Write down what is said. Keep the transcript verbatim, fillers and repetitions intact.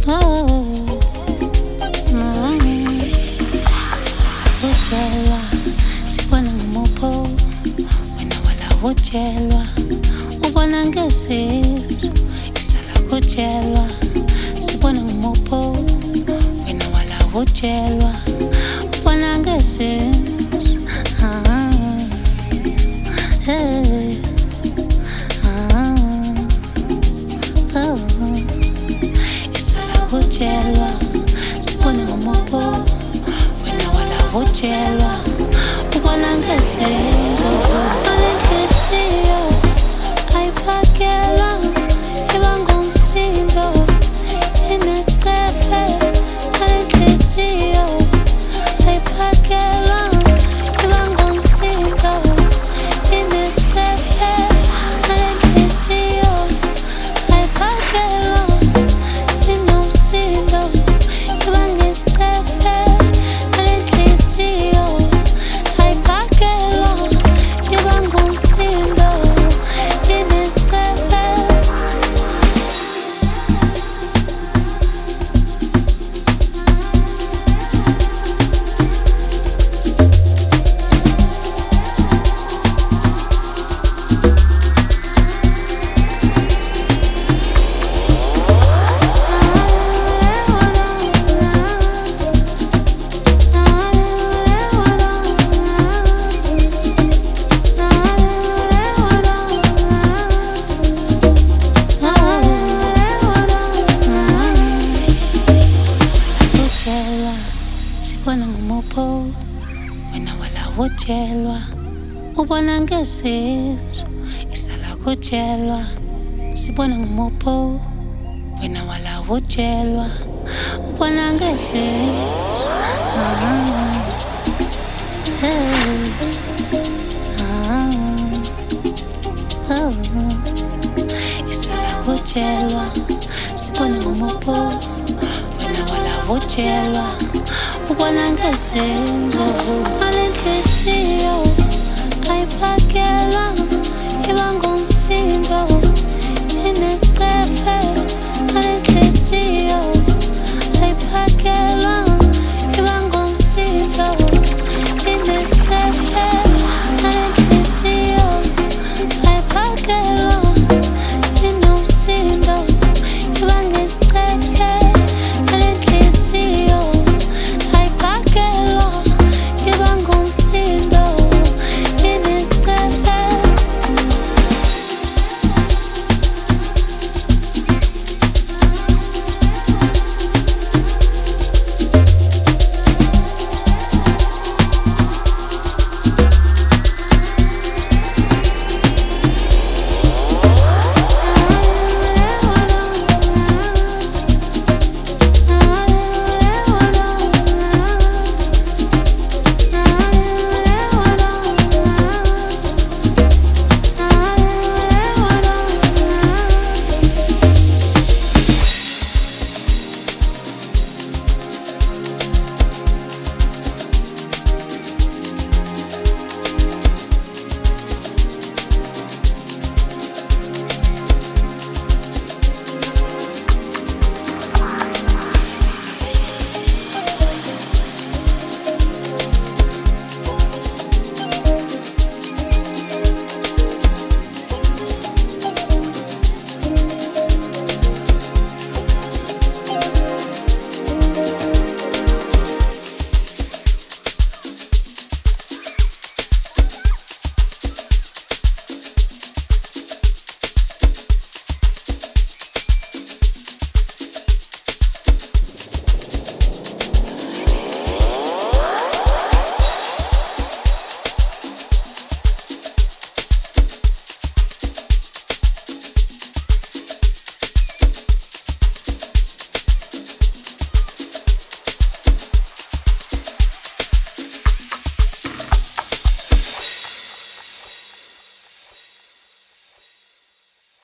Oh, mm. Isalakutshelwa sibona ngumupho wena walakutshelwa ubona ngesizwe. Isalakutshelwa sibona ngumupho wena walakutshelwa ubona ngesizwe. Ah, hey. Isalakutshelwa sibone ngumupho wena walakutshelwa ubona ngesizwe. Alenhliziyo ayiphakelwa iba ngumsindo inesicefe. Alenhliziyo ayiphakelwa iba ngumsindo inesicefe. Alenhliziyo ayiphakelwa inomsindo iba ngesicefe. Alenhliziyo ayiphakelwa iba ngumsindo inesicefe. Sibona ngumupho wena walakutshelwa ubona ngesizwe. Isalakutshelwa sibona ngumupho wena walakutshelwa ubona ngesizwe. Ah, hey. Ah, oh. Isalakutshelwa sibona ngumupho wena walakutshelwa ubona ngesizwe. Alenhliziyo ayiphakelwa iba ngumsindo